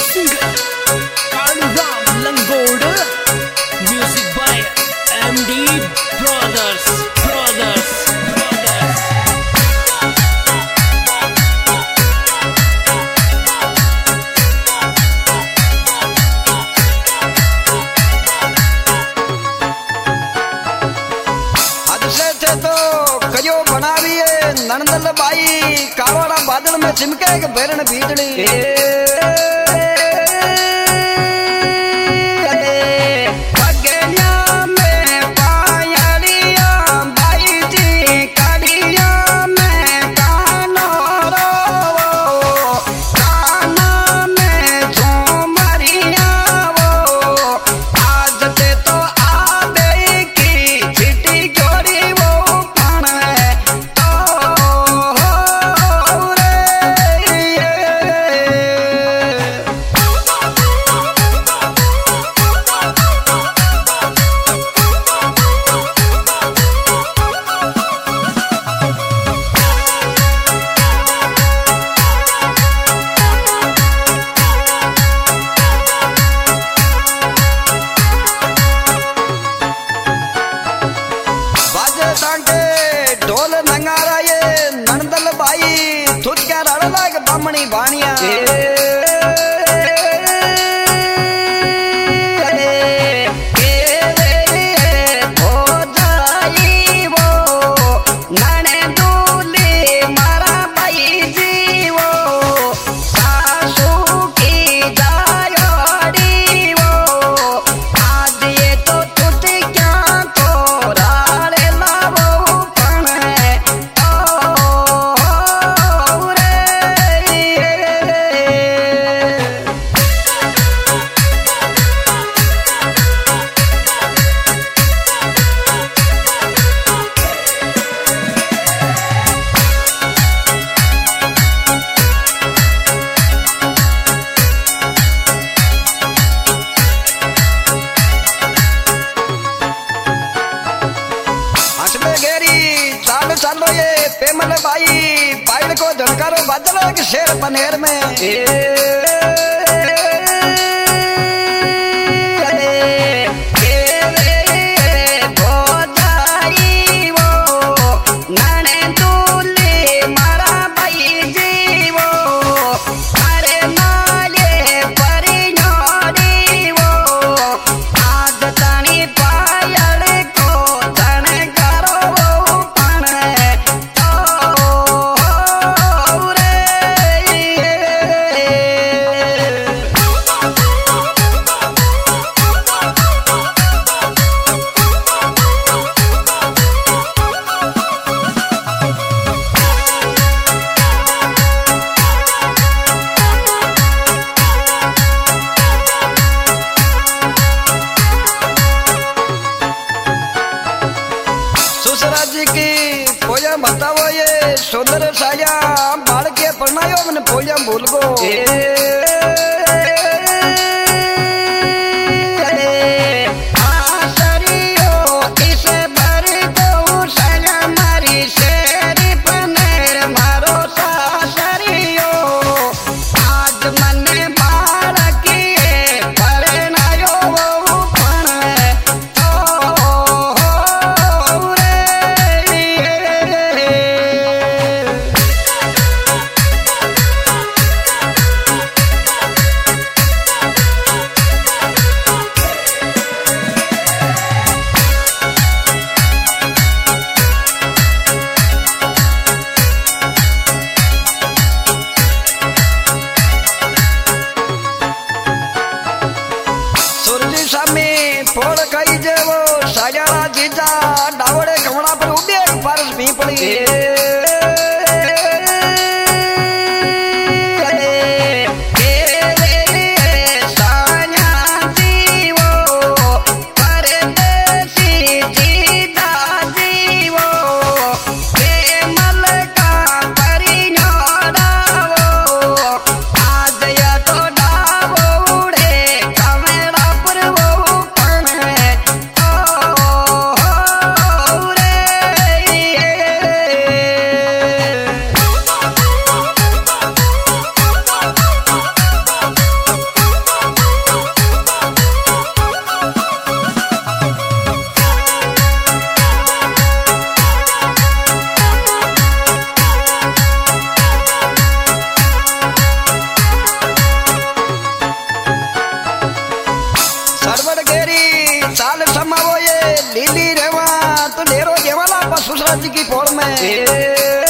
singer Kaluram Langoda. Music by MD Brothers. नंदल बाई कावड़ा बादल में चिमके के बेरन बीजली ढोल नंगारा ये नंदल बाई तुझ क्या रड़ लाग बामणी बाणिया चलो ये पेमल बाई पाइल को झलकारो बादलों के शेर पनेर में जी की पोया बताओ ये सुंदर साया बाल के परनायो मैंने पोया भूल गो फोड़ कई जे वो साजारा जीजा डावड़े कमड़ा पर उड़े पारस भी पड़ी महाराज की पोल में